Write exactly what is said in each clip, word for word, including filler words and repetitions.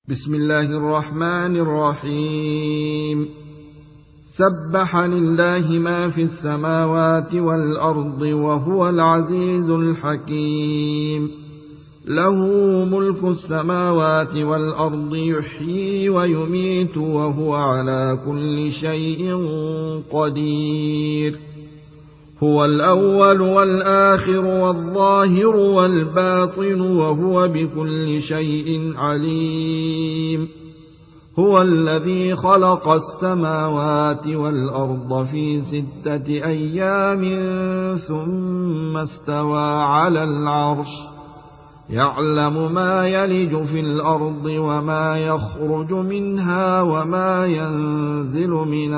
بسم الله الرحمن الرحيم. سبح لله ما في السماوات والأرض وهو العزيز الحكيم. له ملك السماوات والأرض يحيي ويميت وهو على كل شيء قدير. هو الأول والآخر والظاهر والباطن وهو بكل شيء عليم. هو الذي خلق السماوات والأرض في ستة أيام ثم استوى على العرش، يعلم ما يلج في الأرض وما يخرج منها وما ينزل من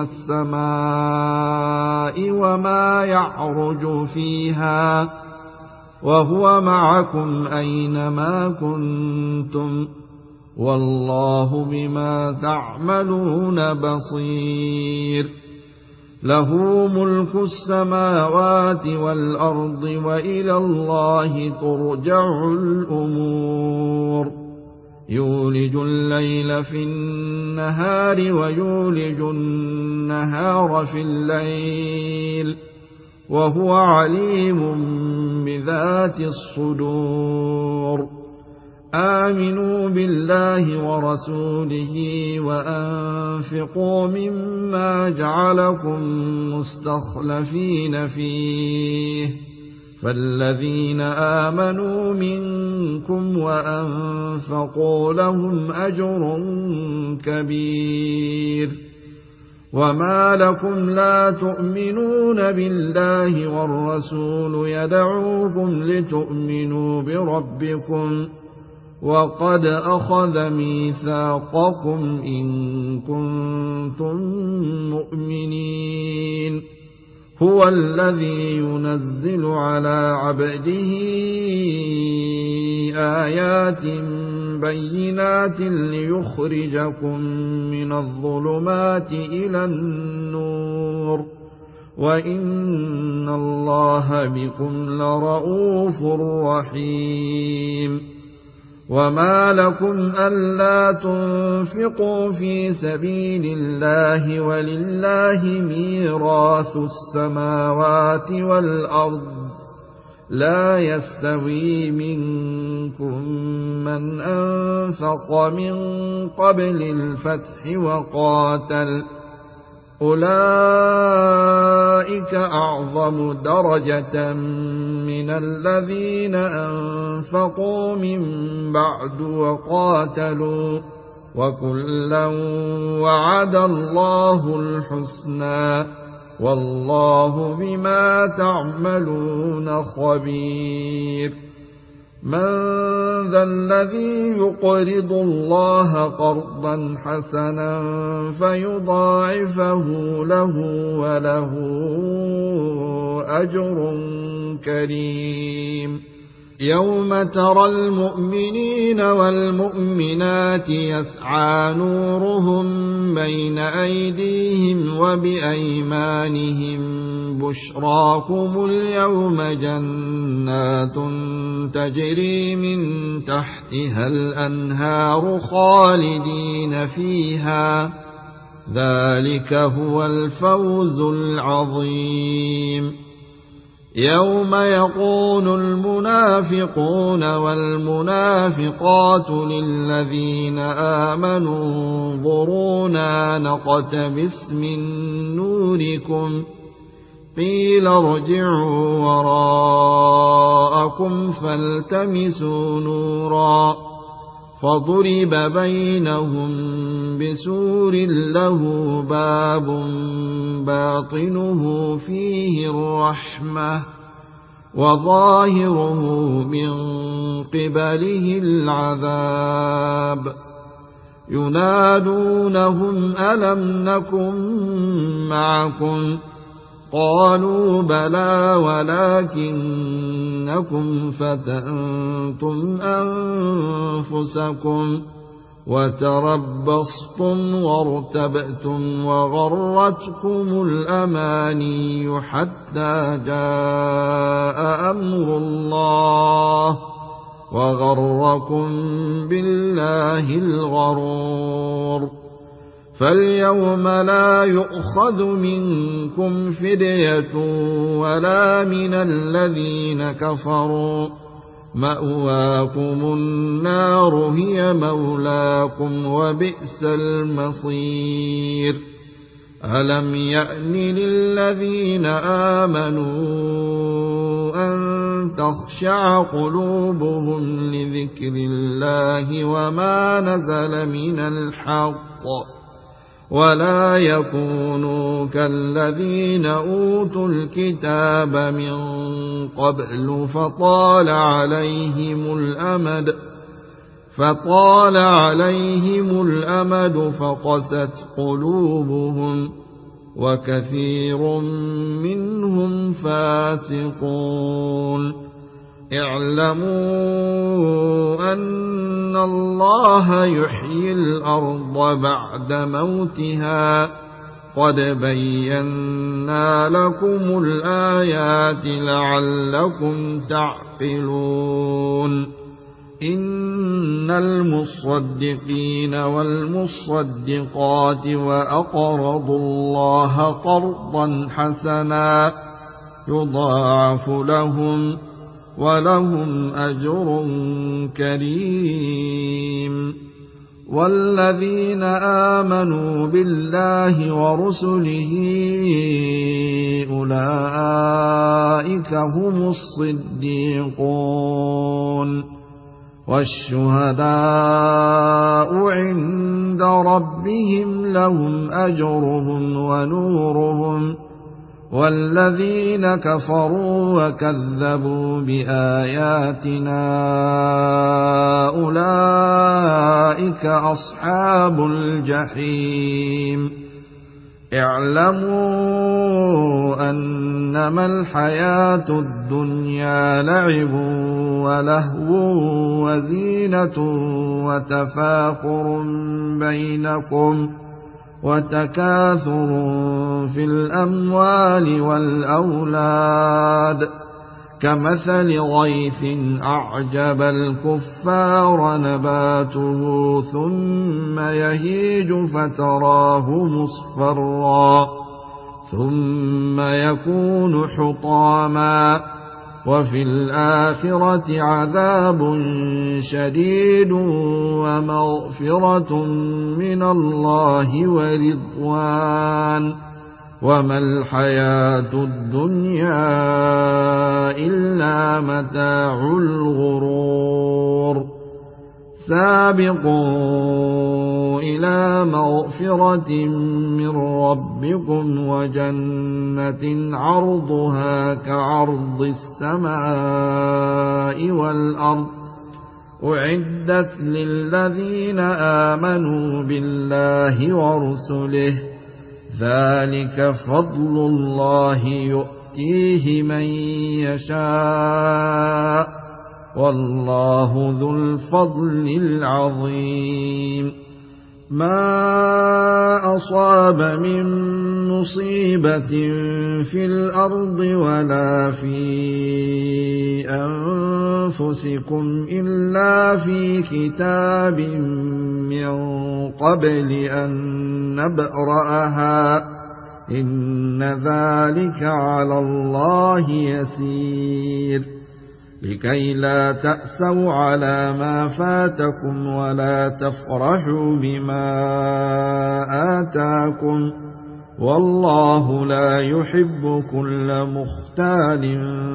السماء وما يعرج فيها، وهو معكم أينما كنتم، والله بما تعملون بصير. له ملك السماوات والأرض وإلى الله ترجع الأمور. يولج الليل في النهار ويولج النهار في الليل، وهو عليم بذات الصدور. آمنوا بالله ورسوله وأنفقوا مما جعلكم مستخلفين فيه، فالذين آمنوا منكم وأنفقوا لهم أجر كبير. وما لكم لا تؤمنون بالله والرسول يدعوكم لتؤمنوا بربكم وقد أخذ ميثاقكم إن كنتم مؤمنين. هو الذي ينزل على عبده آيات بينات ليخرجكم من الظلمات إلى النور، وإن الله بكم لرءوف رحيم. وما لكم ألا تنفقوا في سبيل الله ولله ميراث السماوات والأرض، لا يستوي منكم من أنفق من قبل الفتح وقاتل، أولئك أعظم درجة من الذين أنفقوا من بعد وقاتلوا، وكلا وعد الله الحسنى، والله بما تعملون خبير. من ذا الذي يقرض الله قرضا حسنا فيضاعفه له وله أجر كريم. يوم ترى المؤمنين والمؤمنات يسعى نورهم بين أيديهم وبأيمانهم، بشراكم اليوم جنات تجري من تحتها الأنهار خالدين فيها، ذلك هو الفوز العظيم. يوم يقول المنافقون والمنافقات للذين آمنوا انظرونا نقتبس من نوركم، قيل ارجعوا وراءكم فالتمسوا نورا، فضرب بينهم بسور له باب باطنه فيه الرحمة وظاهره من قبله العذاب. ينادونهم ألم نكن معكم؟ قالوا بلى ولكنكم فتنتم أنفسكم وتربصتم وارتبتم وغرتكم الأماني حتى جاء أمر الله، وغركم بالله الغرور. فاليوم لا يؤخذ منكم فدية ولا من الذين كفروا، مأواكم النار هي مولاكم وبئس المصير. ألم يأن للذين آمنوا أن تخشع قلوبهم لذكر الله وما نزل من الحق، ولا يكونوا كالذين أوتوا الكتاب من قبل فطال عليهم الأمد فطال عليهم الأمد فقست قلوبهم وكثير منهم فاسقون. اعلموا أن الله يحيي الأرض بعد موتها، قد بينا لكم الآيات لعلكم تعقلون. إن المصدقين والمصدقات وأقرضوا الله قرضا حسنا يضاعف لهم ولهم أجر كريم. والذين آمنوا بالله ورسله أولئك هم الصديقون والشهداء عند ربهم لهم أجرهم ونورهم. والذين كفروا وكذبوا بآياتنا أولئك أصحاب الجحيم. اعلموا أنما الحياة الدنيا لعب ولهو وزينة وتفاخر بينكم وتكاثر في الأموال والأولاد كمثل غيث أعجب الكفار نباته ثم يهيج فتراه مصفرا ثم يكون حطاما وفي الآخرة عذاب شديد ومغفرة من الله ورضوان وما الحياة الدنيا إلا متاع الغرور. سابقوا إلى مغفرة من ربكم وجنة عرضها كعرض السماء والأرض أعدت للذين آمنوا بالله ورسله ذلك فضل الله يؤتيه من يشاء والله ذو الفضل العظيم. ما أصاب من مصيبة في الأرض ولا في أنفسكم إلا في كتاب من قبل أن نبرأها إن ذلك على الله يسير. لكي لا تأسوا على ما فاتكم ولا تفرحوا بما آتاكم والله لا يحب كل مختال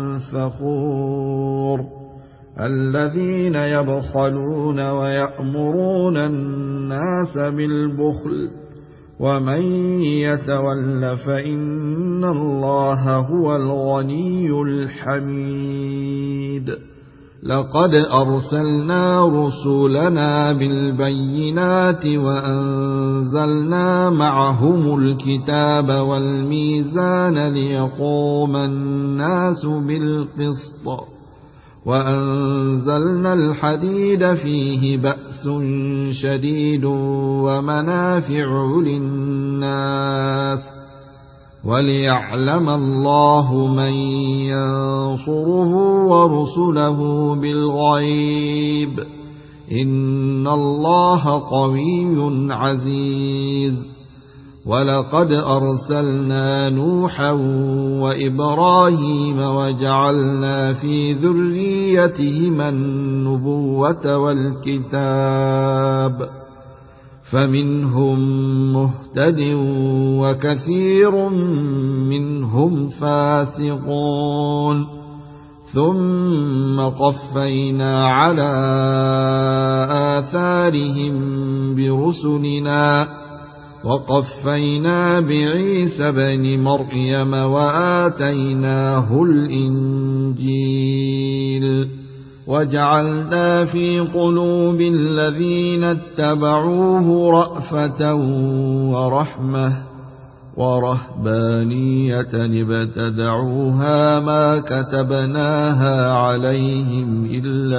فخور. الذين يبخلون ويأمرون الناس بالبخل ومن يتول فإن الله هو الغني الحميد. لقد أرسلنا رسلنا بالبينات وأنزلنا معهم الكتاب والميزان ليقوم الناس بالقسط وأنزلنا الحديد فيه بأس شديد ومنافع للناس وليعلم الله من ينصره ورسله بالغيب إن الله قوي عزيز ولقد أرسلنا نوحا وإبراهيم وجعلنا في ذريتهما النبوة والكتاب فمنهم مهتد وكثير منهم فاسقون ثم قفينا على آثارهم برسلنا وقفينا بعيسى بن مريم وآتيناه الإنجيل وجعلنا في قلوب الذين اتبعوه رأفة ورحمة ورهبانية ابتدعوها ما كتبناها عليهم إلا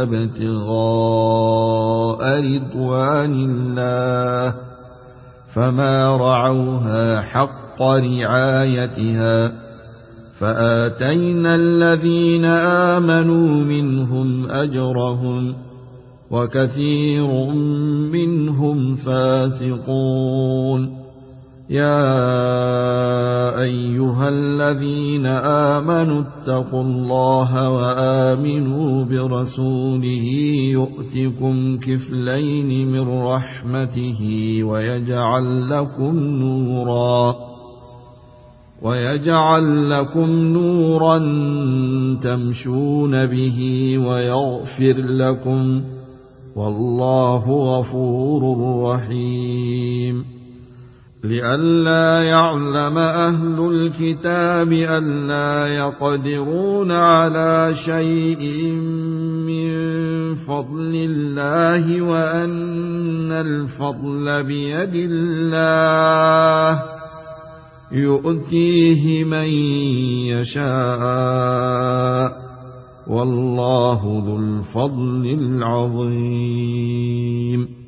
ابتغاء رضوان الله فما رعوها حق رعايتها فآتينا الذين آمنوا منهم أجرهم وكثير منهم فاسقون يا أيها الذين آمنوا اتقوا الله وآمنوا برسوله يؤتكم كفلين من رحمته ويجعل لكم نورا ويجعل لكم نورا تمشون به ويغفر لكم والله غفور رحيم لئلا يعلم أهل الكتاب ألا يقدرون على شيء من فضل الله وأن الفضل بيد الله يؤتيه من يشاء والله ذو الفضل العظيم